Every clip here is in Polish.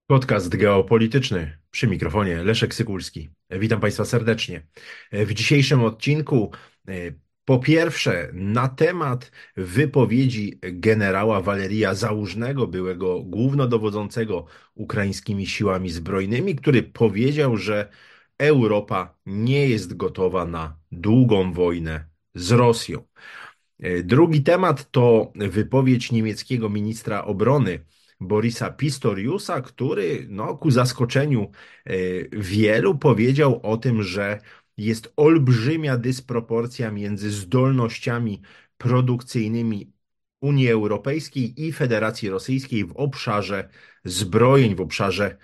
Podcast geopolityczny przy mikrofonie Leszek Sykulski. Witam Państwa serdecznie. W dzisiejszym odcinku e, po pierwsze na temat wypowiedzi generała Waleria Załużnego, byłego głównodowodzącego ukraińskimi siłami zbrojnymi, który powiedział, że Europa nie jest gotowa na długą wojnę z Rosją. Drugi temat to wypowiedź niemieckiego ministra obrony Borisa Pistoriusa, który ku zaskoczeniu wielu powiedział o tym, że jest olbrzymia dysproporcja między zdolnościami produkcyjnymi Unii Europejskiej i Federacji Rosyjskiej w obszarze zbrojeń, w obszarze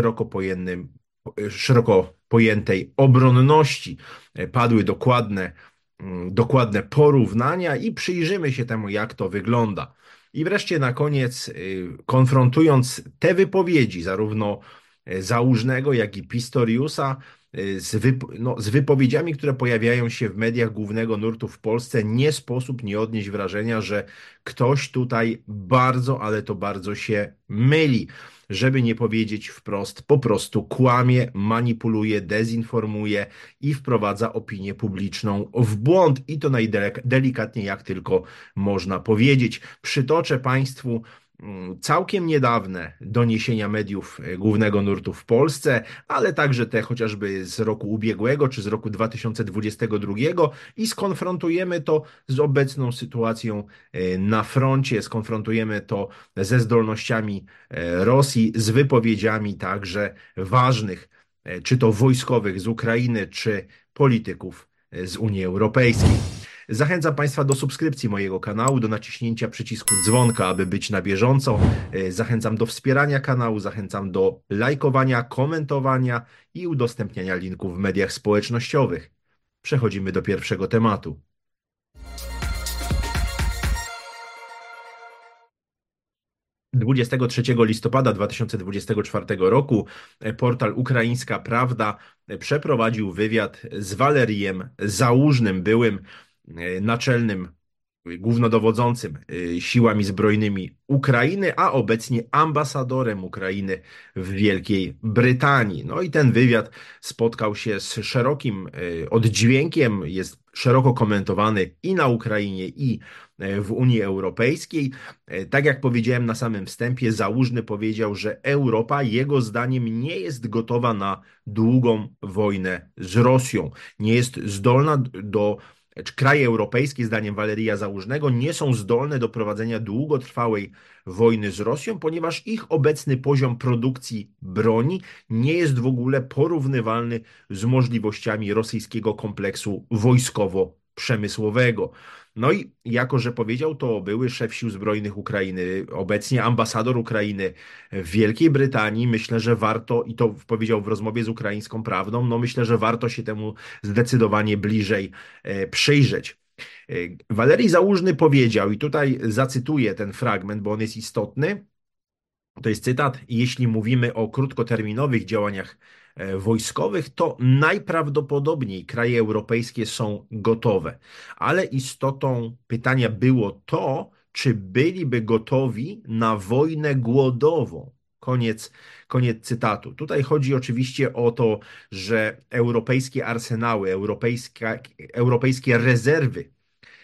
szeroko pojętej obronności. Padły dokładne porównania i przyjrzymy się temu, jak to wygląda. I wreszcie na koniec, konfrontując te wypowiedzi, zarówno Załużnego, jak i Pistoriusa, z wypowiedziami, które pojawiają się w mediach głównego nurtu w Polsce, nie sposób nie odnieść wrażenia, że ktoś tutaj bardzo, ale to bardzo się myli. Żeby nie powiedzieć wprost, po prostu kłamie, manipuluje, dezinformuje i wprowadza opinię publiczną w błąd. I to najdelikatniej jak tylko można powiedzieć. Przytoczę Państwu całkiem niedawne doniesienia mediów głównego nurtu w Polsce, ale także te chociażby z roku ubiegłego czy z roku 2022 i skonfrontujemy to z obecną sytuacją na froncie, skonfrontujemy to ze zdolnościami Rosji, z wypowiedziami także ważnych, czy to wojskowych z Ukrainy, czy polityków z Unii Europejskiej. Zachęcam Państwa do subskrypcji mojego kanału, do naciśnięcia przycisku dzwonka, aby być na bieżąco. Zachęcam do wspierania kanału, zachęcam do lajkowania, komentowania i udostępniania linków w mediach społecznościowych. Przechodzimy do pierwszego tematu. 23 listopada 2024 roku portal Ukraińska Prawda przeprowadził wywiad z Walerijem Załużnym, byłym naczelnym głównodowodzącym siłami zbrojnymi Ukrainy, a obecnie ambasadorem Ukrainy w Wielkiej Brytanii. No i ten wywiad spotkał się z szerokim oddźwiękiem, jest szeroko komentowany i na Ukrainie, i w Unii Europejskiej. Tak jak powiedziałem na samym wstępie, Załużny powiedział, że Europa jego zdaniem nie jest gotowa na długą wojnę z Rosją. Nie jest zdolna kraje europejskie, zdaniem Waleria Załużnego, nie są zdolne do prowadzenia długotrwałej wojny z Rosją, ponieważ ich obecny poziom produkcji broni nie jest w ogóle porównywalny z możliwościami rosyjskiego kompleksu wojskowo-przemysłowego. No i jako, że powiedział to były szef sił zbrojnych Ukrainy, obecnie ambasador Ukrainy w Wielkiej Brytanii, myślę, że warto, i to powiedział w rozmowie z Ukraińską Prawdą, no myślę, że warto się temu zdecydowanie bliżej przyjrzeć. Walerii Załużny powiedział, i tutaj zacytuję ten fragment, bo on jest istotny, to jest cytat: jeśli mówimy o krótkoterminowych działaniach wojskowych, to najprawdopodobniej kraje europejskie są gotowe. Ale istotą pytania było to, czy byliby gotowi na wojnę głodową. Koniec cytatu. Tutaj chodzi oczywiście o to, że europejskie arsenały, europejskie rezerwy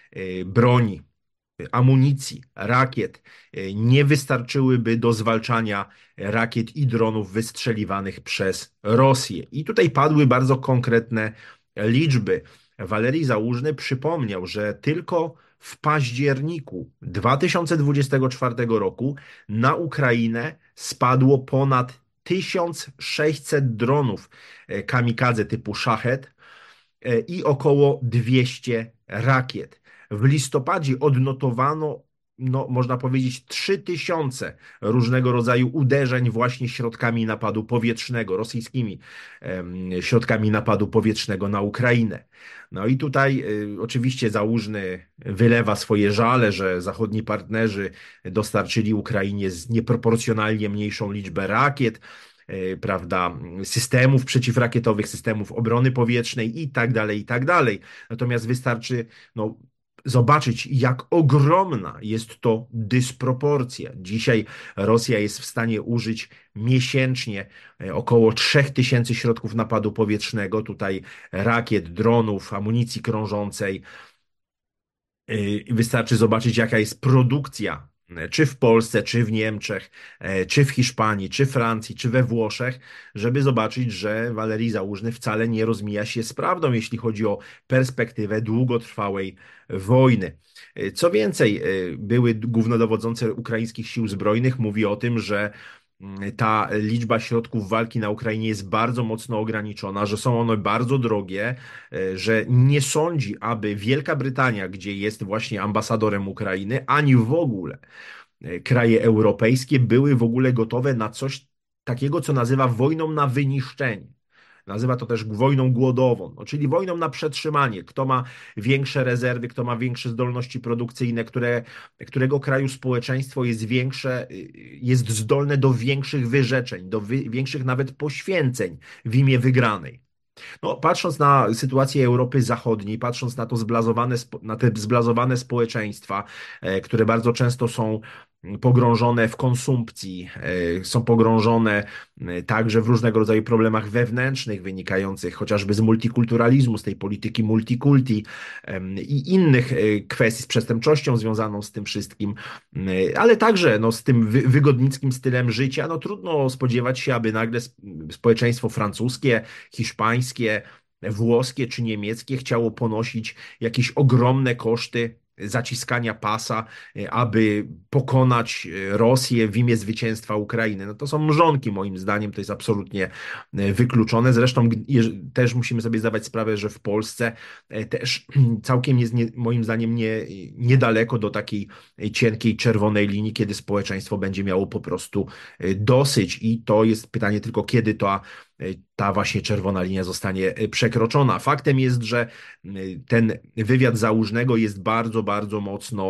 broni, amunicji, rakiet nie wystarczyłyby do zwalczania rakiet i dronów wystrzeliwanych przez Rosję. I tutaj padły bardzo konkretne liczby. Walerii Załużny przypomniał, że tylko w październiku 2024 roku na Ukrainę spadło ponad 1600 dronów kamikadze typu Szachet i około 200 rakiet. W listopadzie odnotowano, no, można powiedzieć, 3000 różnego rodzaju uderzeń właśnie środkami napadu powietrznego, rosyjskimi środkami napadu powietrznego na Ukrainę. No i tutaj oczywiście Załużny wylewa swoje żale, że zachodni partnerzy dostarczyli Ukrainie z nieproporcjonalnie mniejszą liczbę rakiet, prawda, systemów przeciwrakietowych, systemów obrony powietrznej i tak dalej, i tak dalej. Natomiast wystarczy, no, zobaczyć, jak ogromna jest to dysproporcja. Dzisiaj Rosja jest w stanie użyć miesięcznie około 3000 środków napadu powietrznego, tutaj rakiet, dronów, amunicji krążącej. Wystarczy zobaczyć, jaka jest produkcja, czy w Polsce, czy w Niemczech, czy w Hiszpanii, czy Francji, czy we Włoszech, żeby zobaczyć, że Walerii Załużny wcale nie rozmija się z prawdą, jeśli chodzi o perspektywę długotrwałej wojny. Co więcej, były głównodowodzący ukraińskich sił zbrojnych mówi o tym, że ta liczba środków walki na Ukrainie jest bardzo mocno ograniczona, że są one bardzo drogie, że nie sądzi, aby Wielka Brytania, gdzie jest właśnie ambasadorem Ukrainy, ani w ogóle kraje europejskie były w ogóle gotowe na coś takiego, co nazywa wojną na wyniszczenie. Nazywa to też wojną głodową, no, czyli wojną na przetrzymanie. Kto ma większe rezerwy, kto ma większe zdolności produkcyjne, którego kraju społeczeństwo jest większe, jest zdolne do większych wyrzeczeń, do większych nawet poświęceń w imię wygranej. No, patrząc na sytuację Europy Zachodniej, patrząc na na te zblazowane społeczeństwa, które bardzo często są pogrążone w konsumpcji, są pogrążone także w różnego rodzaju problemach wewnętrznych wynikających chociażby z multikulturalizmu, z tej polityki multikulti i innych kwestii z przestępczością związaną z tym wszystkim, ale także no, z tym wygodnickim stylem życia, no trudno spodziewać się, aby nagle społeczeństwo francuskie, hiszpańskie, włoskie czy niemieckie chciało ponosić jakieś ogromne koszty zaciskania pasa, aby pokonać Rosję w imię zwycięstwa Ukrainy. No to są mrzonki, moim zdaniem, to jest absolutnie wykluczone. Zresztą też musimy sobie zdawać sprawę, że w Polsce też całkiem jest, moim zdaniem, niedaleko do takiej cienkiej czerwonej linii, kiedy społeczeństwo będzie miało po prostu dosyć i to jest pytanie tylko, kiedy ta właśnie czerwona linia zostanie przekroczona. Faktem jest, że ten wywiad Załużnego jest bardzo, bardzo mocno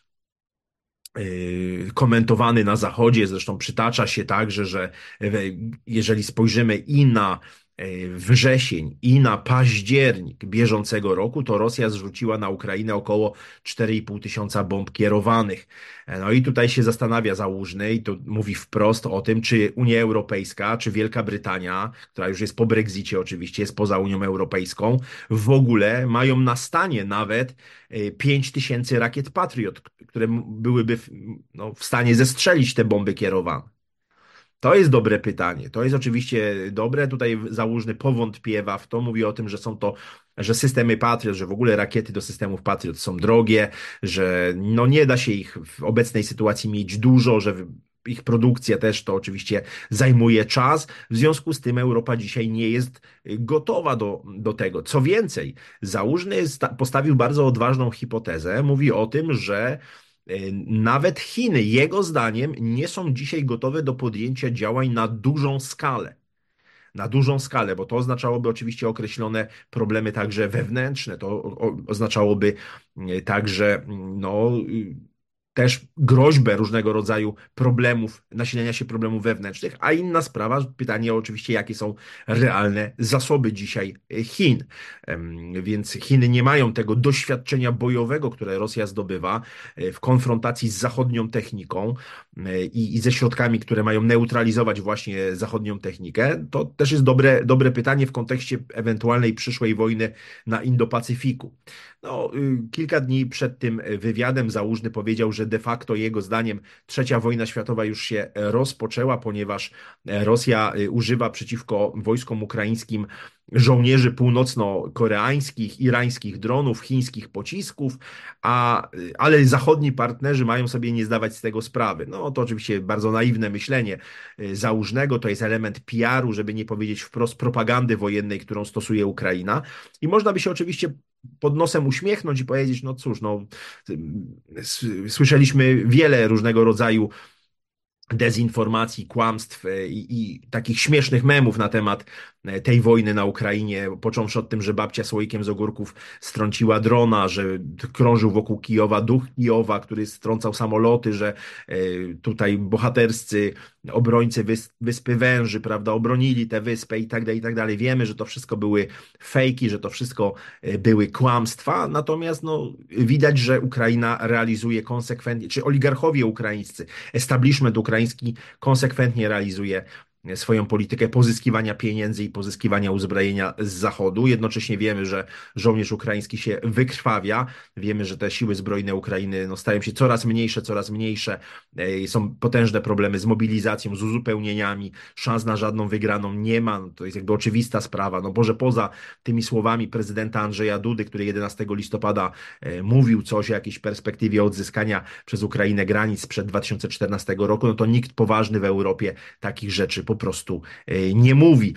komentowany na Zachodzie. Zresztą przytacza się także, że jeżeli spojrzymy i na wrzesień i na październik bieżącego roku, to Rosja zrzuciła na Ukrainę około 4,5 tysiąca bomb kierowanych. No i tutaj się zastanawia Załużny i to mówi wprost o tym, czy Unia Europejska, czy Wielka Brytania, która już jest po Brexicie oczywiście, jest poza Unią Europejską, w ogóle mają na stanie nawet 5 tysięcy rakiet Patriot, które byłyby no, w stanie zestrzelić te bomby kierowane. To jest dobre pytanie. To jest oczywiście dobre. Tutaj Załużny powątpiewa w to, mówi o tym, że że systemy Patriot, że w ogóle rakiety do systemów Patriot są drogie, że no nie da się ich w obecnej sytuacji mieć dużo, że ich produkcja też to oczywiście zajmuje czas. W związku z tym Europa dzisiaj nie jest gotowa do tego. Co więcej, Załużny postawił bardzo odważną hipotezę. Mówi o tym, że nawet Chiny, jego zdaniem, nie są dzisiaj gotowe do podjęcia działań na dużą skalę. Na dużą skalę, bo to oznaczałoby oczywiście określone problemy także wewnętrzne, to oznaczałoby także no, też groźbę różnego rodzaju problemów, nasilenia się problemów wewnętrznych, a inna sprawa, pytanie oczywiście, jakie są realne zasoby dzisiaj Chin. Więc Chiny nie mają tego doświadczenia bojowego, które Rosja zdobywa w konfrontacji z zachodnią techniką i ze środkami, które mają neutralizować właśnie zachodnią technikę. To też jest dobre pytanie w kontekście ewentualnej przyszłej wojny na Indo-Pacyfiku. No, kilka dni przed tym wywiadem Załużny powiedział, że de facto jego zdaniem trzecia wojna światowa już się rozpoczęła, ponieważ Rosja używa przeciwko wojskom ukraińskim żołnierzy północno-koreańskich, irańskich dronów, chińskich pocisków, ale zachodni partnerzy mają sobie nie zdawać z tego sprawy. No to oczywiście bardzo naiwne myślenie Załużnego, to jest element PR-u, żeby nie powiedzieć wprost propagandy wojennej, którą stosuje Ukraina. I można by się oczywiście pod nosem uśmiechnąć i powiedzieć, no cóż, no, słyszeliśmy wiele różnego rodzaju dezinformacji, kłamstw i takich śmiesznych memów na temat tej wojny na Ukrainie, począwszy od tym, że babcia słoikiem z ogórków strąciła drona, że krążył wokół Kijowa duch Kijowa, który strącał samoloty, że tutaj bohaterscy obrońcy Wyspy Węży, prawda, obronili tę wyspę i tak dalej, i tak dalej. Wiemy, że to wszystko były fejki, że to wszystko były kłamstwa, natomiast no, widać, że Ukraina realizuje konsekwentnie, czy oligarchowie ukraińscy, establishment ukraiński konsekwentnie realizuje swoją politykę pozyskiwania pieniędzy i pozyskiwania uzbrojenia z Zachodu. Jednocześnie wiemy, że żołnierz ukraiński się wykrwawia. Wiemy, że te siły zbrojne Ukrainy no, stają się coraz mniejsze, coraz mniejsze. Są potężne problemy z mobilizacją, z uzupełnieniami. Szans na żadną wygraną nie ma. No, to jest jakby oczywista sprawa. No Boże, poza tymi słowami prezydenta Andrzeja Dudy, który 11 listopada mówił coś o jakiejś perspektywie odzyskania przez Ukrainę granic sprzed 2014 roku, no to nikt poważny w Europie takich rzeczy po prostu nie mówi.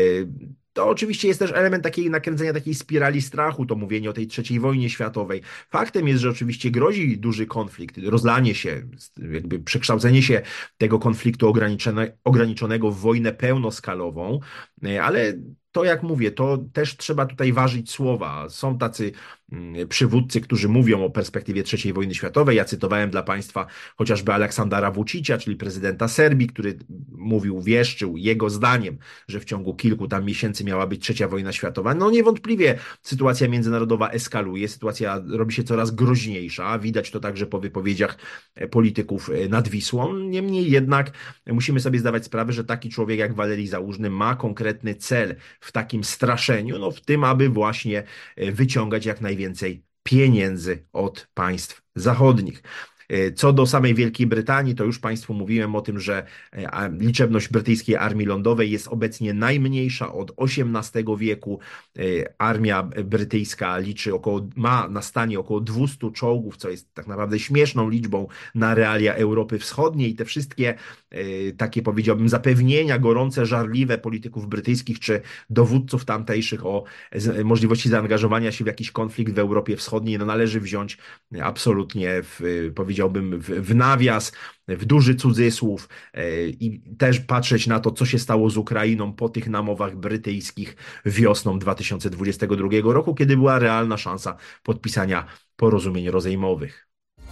To oczywiście jest też element takiej nakręcenia takiej spirali strachu, to mówienie o tej trzeciej wojnie światowej. Faktem jest, że oczywiście grozi duży konflikt, rozlanie się, jakby przekształcenie się tego konfliktu ograniczonego w wojnę pełnoskalową, ale to jak mówię, to też trzeba tutaj ważyć słowa. Są tacy przywódcy, którzy mówią o perspektywie trzeciej wojny światowej. Ja cytowałem dla Państwa chociażby Aleksandra Vučića, czyli prezydenta Serbii, który mówił, wieszczył jego zdaniem, że w ciągu kilku tam miesięcy miała być trzecia wojna światowa. No niewątpliwie sytuacja międzynarodowa eskaluje, sytuacja robi się coraz groźniejsza. Widać to także po wypowiedziach polityków nad Wisłą. Niemniej jednak musimy sobie zdawać sprawę, że taki człowiek jak Walerii Załużny ma konkretny cel w takim straszeniu, no w tym, aby właśnie wyciągać jak najwięcej pieniędzy od państw zachodnich. Co do samej Wielkiej Brytanii, to już Państwu mówiłem o tym, że liczebność brytyjskiej armii lądowej jest obecnie najmniejsza od XVIII wieku. Armia brytyjska ma na stanie około 200 czołgów, co jest tak naprawdę śmieszną liczbą na realia Europy Wschodniej. I te wszystkie takie, powiedziałbym, zapewnienia gorące, żarliwe polityków brytyjskich czy dowódców tamtejszych o możliwości zaangażowania się w jakiś konflikt w Europie Wschodniej, no należy wziąć absolutnie powiedziałbym, w nawias, w duży cudzysłów i też patrzeć na to, co się stało z Ukrainą po tych namowach brytyjskich wiosną 2022 roku, kiedy była realna szansa podpisania porozumień rozejmowych.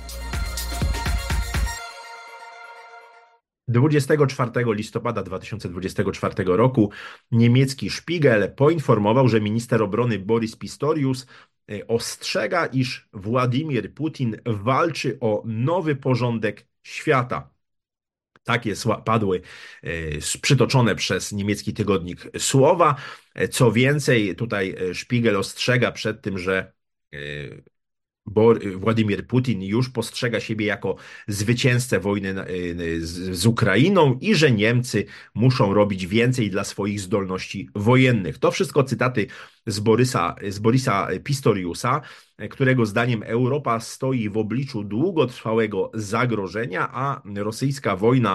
24 listopada 2024 roku niemiecki Spiegel poinformował, że minister obrony Boris Pistorius ostrzega, iż Władimir Putin walczy o nowy porządek świata. Takie padły przytoczone przez niemiecki tygodnik słowa. Co więcej, tutaj Spiegel ostrzega przed tym, że Władimir Putin już postrzega siebie jako zwycięzcę wojny z Ukrainą i że Niemcy muszą robić więcej dla swoich zdolności wojennych. To wszystko cytaty z Borisa Pistoriusa, którego zdaniem Europa stoi w obliczu długotrwałego zagrożenia, a rosyjska wojna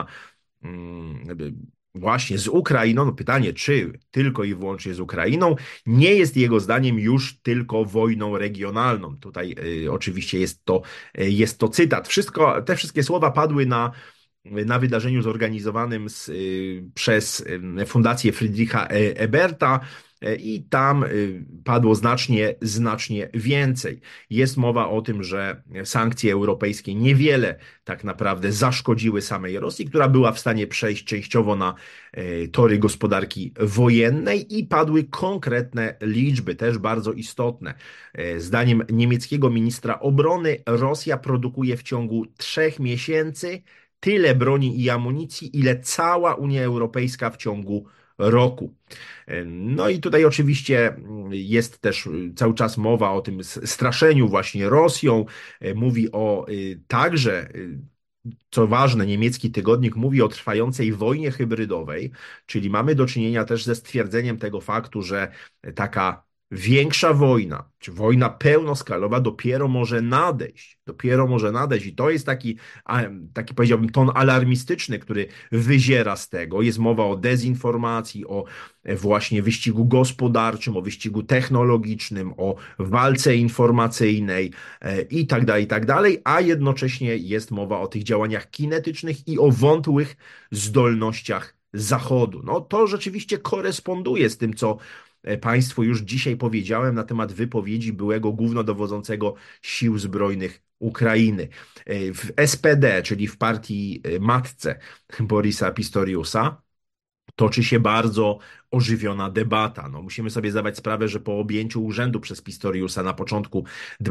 właśnie z Ukrainą, no pytanie, czy tylko i wyłącznie z Ukrainą, nie jest jego zdaniem już tylko wojną regionalną. Tutaj oczywiście jest to cytat. Te wszystkie słowa padły na wydarzeniu zorganizowanym przez Fundację Friedricha Eberta i tam padło znacznie więcej. Jest mowa o tym, że sankcje europejskie niewiele tak naprawdę zaszkodziły samej Rosji, która była w stanie przejść częściowo na tory gospodarki wojennej i padły konkretne liczby, też bardzo istotne. Zdaniem niemieckiego ministra obrony Rosja produkuje w ciągu 3 miesięcy tyle broni i amunicji, ile cała Unia Europejska w ciągu roku. No i tutaj oczywiście jest też cały czas mowa o tym straszeniu właśnie Rosją. Mówi także, co ważne, niemiecki tygodnik mówi o trwającej wojnie hybrydowej, czyli mamy do czynienia też ze stwierdzeniem tego faktu, że taka większa wojna, czy wojna pełnoskalowa dopiero może nadejść i to jest taki powiedziałbym ton alarmistyczny, który wyziera z tego. Jest mowa o dezinformacji, o właśnie wyścigu gospodarczym, o wyścigu technologicznym, o walce informacyjnej i tak dalej, a jednocześnie jest mowa o tych działaniach kinetycznych i o wątłych zdolnościach Zachodu. No to rzeczywiście koresponduje z tym, co Państwu już dzisiaj powiedziałem na temat wypowiedzi byłego głównodowodzącego Sił Zbrojnych Ukrainy. W SPD, czyli w partii matce Borisa Pistoriusa, toczy się bardzo ożywiona debata. No, musimy sobie zdawać sprawę, że po objęciu urzędu przez Pistoriusa na początku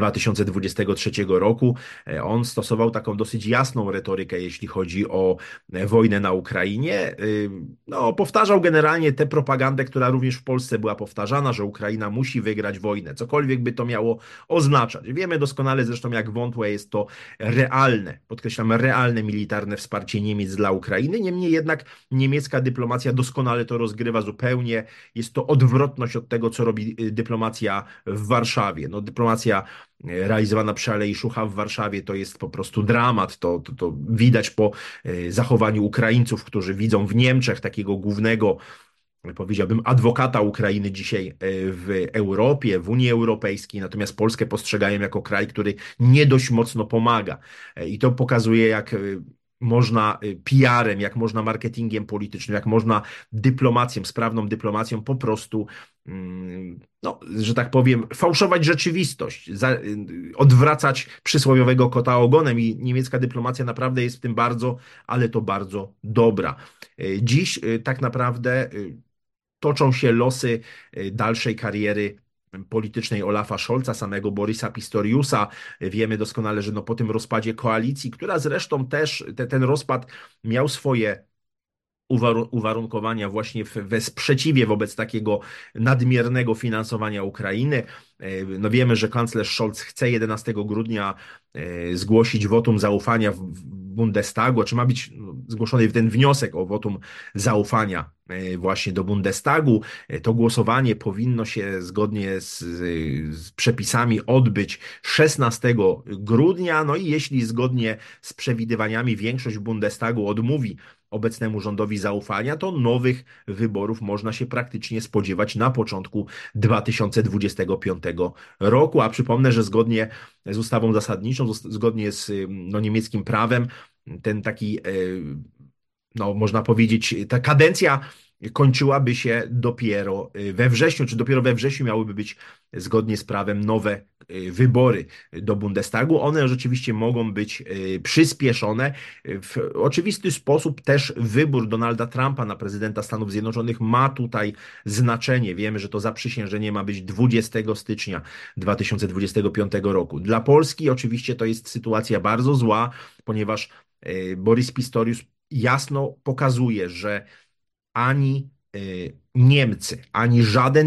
2023 roku on stosował taką dosyć jasną retorykę, jeśli chodzi o wojnę na Ukrainie. No, powtarzał generalnie tę propagandę, która również w Polsce była powtarzana, że Ukraina musi wygrać wojnę, cokolwiek by to miało oznaczać. Wiemy doskonale zresztą, jak wątłe jest to realne, podkreślam, realne militarne wsparcie Niemiec dla Ukrainy. Niemniej jednak niemiecka dyplomacja doskonale to rozgrywa zupełnie. Jest to odwrotność od tego, co robi dyplomacja w Warszawie. No, dyplomacja realizowana przy Alei Szucha w Warszawie to jest po prostu dramat. To widać po zachowaniu Ukraińców, którzy widzą w Niemczech takiego głównego, powiedziałbym, adwokata Ukrainy dzisiaj w Europie, w Unii Europejskiej, natomiast Polskę postrzegają jako kraj, który nie dość mocno pomaga. I to pokazuje, jak można PR-em, jak można marketingiem politycznym, jak można dyplomacją, sprawną dyplomacją po prostu, no, że tak powiem, fałszować rzeczywistość, odwracać przysłowiowego kota ogonem i niemiecka dyplomacja naprawdę jest w tym bardzo, ale to bardzo dobra. Dziś tak naprawdę toczą się losy dalszej kariery politycznej Olafa Scholza, samego Borisa Pistoriusa. Wiemy doskonale, że no po tym rozpadzie koalicji, która zresztą też, ten rozpad miał swoje uwarunkowania właśnie we sprzeciwie wobec takiego nadmiernego finansowania Ukrainy. No wiemy, że kanclerz Scholz chce 11 grudnia zgłosić wotum zaufania w Bundestagu, czy ma być zgłoszony ten wniosek o wotum zaufania właśnie do Bundestagu. To głosowanie powinno się zgodnie z przepisami odbyć 16 grudnia. No i jeśli zgodnie z przewidywaniami większość Bundestagu odmówi obecnemu rządowi zaufania, to nowych wyborów można się praktycznie spodziewać na początku 2025 roku. A przypomnę, że zgodnie z ustawą zasadniczą, zgodnie z no, niemieckim prawem, ten taki, no, można powiedzieć, ta kadencja kończyłaby się dopiero we wrześniu, czy dopiero we wrześniu miałyby być zgodnie z prawem nowe wybory do Bundestagu. One rzeczywiście mogą być przyspieszone. W oczywisty sposób też wybór Donalda Trumpa na prezydenta Stanów Zjednoczonych ma tutaj znaczenie. Wiemy, że to zaprzysiężenie ma być 20 stycznia 2025 roku. Dla Polski oczywiście to jest sytuacja bardzo zła, ponieważ Boris Pistorius jasno pokazuje, że ani Niemcy, ani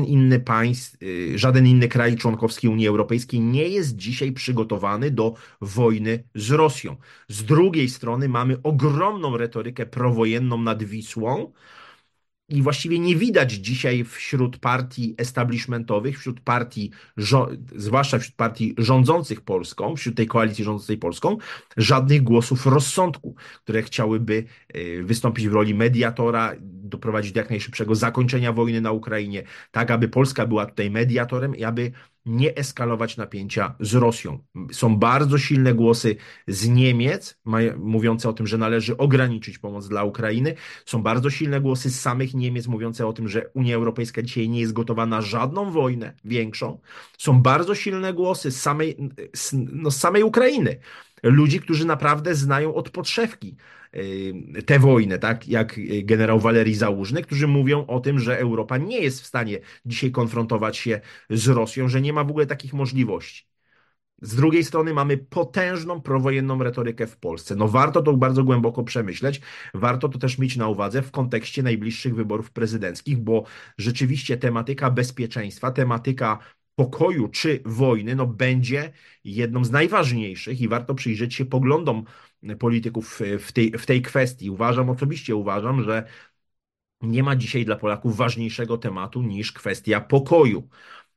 żaden inny kraj członkowski Unii Europejskiej nie jest dzisiaj przygotowany do wojny z Rosją. Z drugiej strony mamy ogromną retorykę prowojenną nad Wisłą, i właściwie nie widać dzisiaj wśród partii establishmentowych, zwłaszcza wśród partii rządzących Polską, wśród tej koalicji rządzącej Polską, żadnych głosów rozsądku, które chciałyby wystąpić w roli mediatora, doprowadzić do jak najszybszego zakończenia wojny na Ukrainie, tak aby Polska była tutaj mediatorem i aby nie eskalować napięcia z Rosją. Są bardzo silne głosy z Niemiec, mówiące o tym, że należy ograniczyć pomoc dla Ukrainy. Są bardzo silne głosy z samych Niemiec, mówiące o tym, że Unia Europejska dzisiaj nie jest gotowa na żadną wojnę większą. Są bardzo silne głosy z samej Ukrainy. Ludzi, którzy naprawdę znają od podszewki tę wojnę, tak jak generał Walerii Załużny, którzy mówią o tym, że Europa nie jest w stanie dzisiaj konfrontować się z Rosją, że nie ma w ogóle takich możliwości. Z drugiej strony mamy potężną prowojenną retorykę w Polsce. No warto to bardzo głęboko przemyśleć, warto to też mieć na uwadze w kontekście najbliższych wyborów prezydenckich, bo rzeczywiście tematyka bezpieczeństwa, tematyka pokoju czy wojny, no będzie jedną z najważniejszych i warto przyjrzeć się poglądom polityków w tej kwestii. Osobiście uważam, że nie ma dzisiaj dla Polaków ważniejszego tematu niż kwestia pokoju.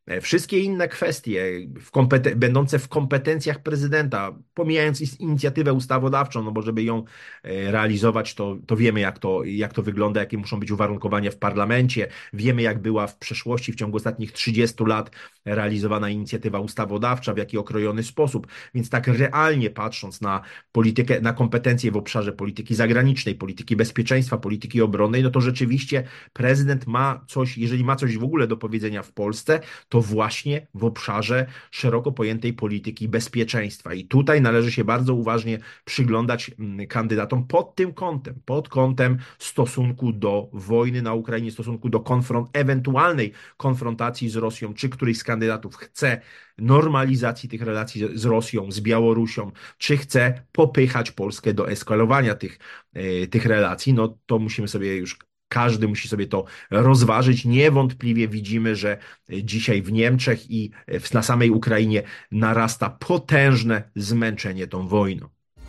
Wszystkie inne kwestie będące w kompetencjach prezydenta, pomijając inicjatywę ustawodawczą, no bo żeby ją realizować, to wiemy, jak to wygląda, jakie muszą być uwarunkowania w parlamencie. Wiemy, jak była w przeszłości, w ciągu ostatnich 30 lat realizowana inicjatywa ustawodawcza, w jaki okrojony sposób. Więc tak realnie patrząc na politykę, na kompetencje w obszarze polityki zagranicznej, polityki bezpieczeństwa, polityki obronnej, no to rzeczywiście prezydent ma coś, jeżeli ma coś w ogóle do powiedzenia w Polsce, to właśnie w obszarze szeroko pojętej polityki bezpieczeństwa. I tutaj należy się bardzo uważnie przyglądać kandydatom pod kątem stosunku do wojny na Ukrainie, stosunku do ewentualnej konfrontacji z Rosją, czy któryś z kandydatów chce normalizacji tych relacji z Rosją, z Białorusią, czy chce popychać Polskę do eskalowania tych relacji, no to musimy sobie już każdy musi sobie to rozważyć. Niewątpliwie widzimy, że dzisiaj w Niemczech i na samej Ukrainie narasta potężne zmęczenie tą wojną.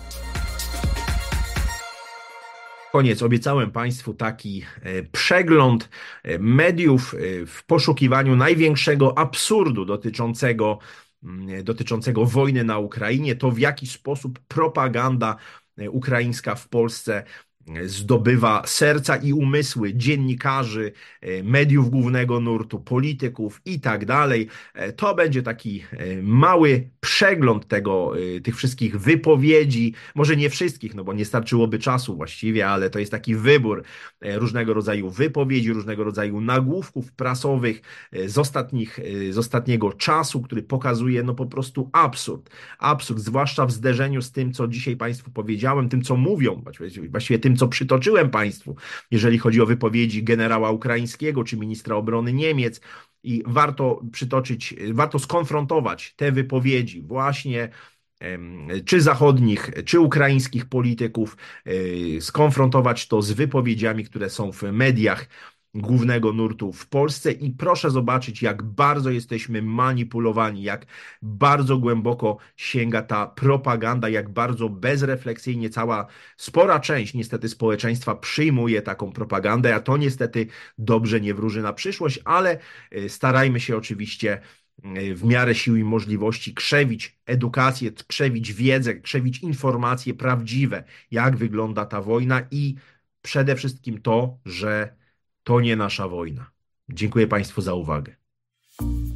Koniec. Obiecałem Państwu taki przegląd mediów w poszukiwaniu największego absurdu dotyczącego wojny na Ukrainie, to w jaki sposób propaganda ukraińska w Polsce zdobywa serca i umysły dziennikarzy, mediów głównego nurtu, polityków i tak dalej. To będzie taki mały przegląd tych wszystkich wypowiedzi, może nie wszystkich, no bo nie starczyłoby czasu właściwie, ale to jest taki wybór różnego rodzaju wypowiedzi, różnego rodzaju nagłówków prasowych z ostatniego czasu, który pokazuje no po prostu absurd. Absurd, zwłaszcza w zderzeniu z tym, co dzisiaj Państwu powiedziałem, tym, co mówią, właściwie tym, co przytoczyłem Państwu, jeżeli chodzi o wypowiedzi generała ukraińskiego czy ministra obrony Niemiec. I warto skonfrontować te wypowiedzi właśnie czy zachodnich, czy ukraińskich polityków, skonfrontować to z wypowiedziami, które są w mediach głównego nurtu w Polsce i proszę zobaczyć, jak bardzo jesteśmy manipulowani, jak bardzo głęboko sięga ta propaganda, jak bardzo bezrefleksyjnie spora część niestety społeczeństwa przyjmuje taką propagandę, a to niestety dobrze nie wróży na przyszłość, ale starajmy się oczywiście w miarę sił i możliwości krzewić edukację, krzewić wiedzę, krzewić informacje prawdziwe, jak wygląda ta wojna i przede wszystkim to, że to nie nasza wojna. Dziękuję Państwu za uwagę.